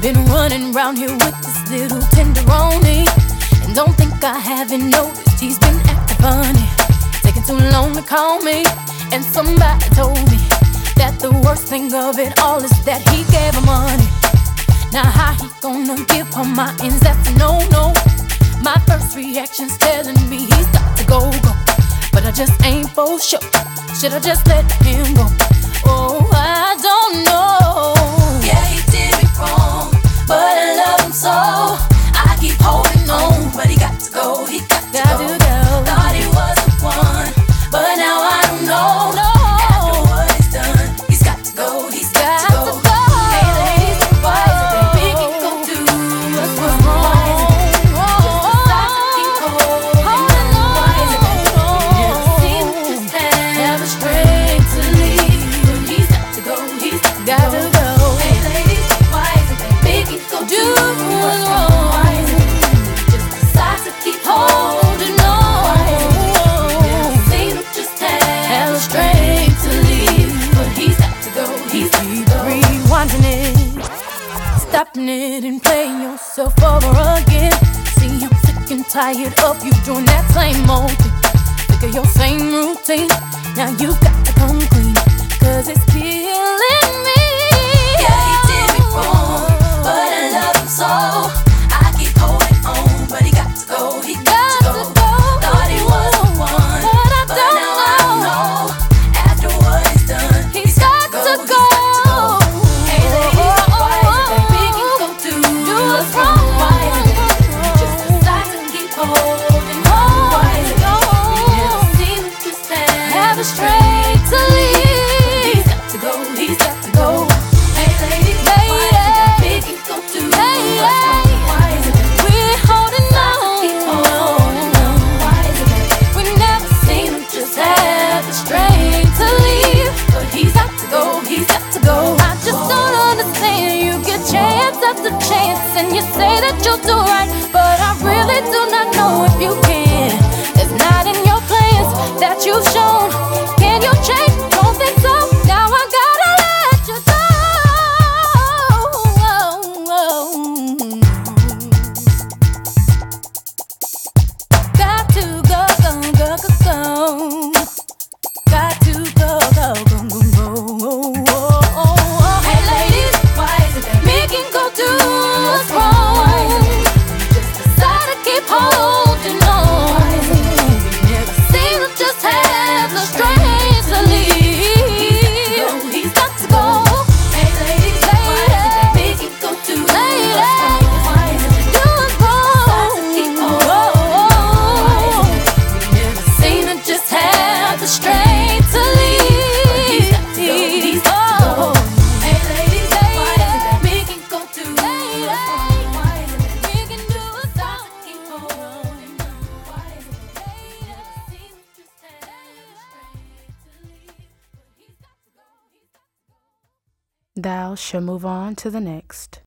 Been running around here with this little tenderoni, and don't think I haven't noticed he's been acting funny. Taking too long to call me, and somebody told me that the worst thing of it all is that he gave her money. Now how he gonna give her my ends, that's a no-no. My first reaction's telling me he's got to go. But I just ain't for sure. Should I just let him go? Oh, I don't know. Yeah, he did me wrong, but I love him so. I keep holding on, but he got to go. He got to go. Thought he was the one, but now I don't know. No. After what he's done, he's got to go. He's got to go. Hey ladies, why is it that we can go through what's wrong? Why is it that we just decide to keep holding on? Why is it that we never seem to just have the strength to leave? But he's got to go. He's got to go. Hey ladies, why is it that we can go through what's wrong? Why is it that we just decide to keep holding on? Why is it that we never seem to just have the strength to leave? But he's got to go. He's got to go. Rewinding it, stopping it and playing yourself over again. See, I'm sick and tired of you doing that same old thing. Sick of your same routine. Now you got to come clean, 'cause it's killing me. Yeah, he did me wrong, but I love him so. I keep holding on, but he got to go. He got to go. Thought he was the one, but now I don't know. After what he's done, he's got to go. Hey ladies, why is it that we can go through what's wrong? Why is it that we just decide to keep holding on? Why is it that we never seem to just have the strength to leave? He's got to go. He's got to go. Hey ladies, why is it that we can go through what's wrong? Why is it that We're holding decide to keep holding on? Why is it that we never seem to just have the strength to leave? But he's got to go. He's got to go. I just don't understand. You get chance after chance, and you say that you'll do right, but I really do not know if you can. It's not in your plans that you've shown. Can you change? Don't think so. Now I gotta let you go. Got to go, go, go, go, go. Got to go, go, go, go, go. Hey ladies, why is it that We can go do what's wrong. just Decide to keep holding on. Never seem to just have the strength to leave. He's Got to go. Hey ladies, why is it that we can go through what's wrong? Why is it that Do what's wrong. to keep holding? Why is it that we never Seem to just have the strength to leave. He's got to go. Hey ladies, why is it that we can go through what's wrong? Why is it that We can do what's wrong. keep holding on? Why is it that we never seem to just have the strength to leave? But he's got to go. Thou shall move on to the next.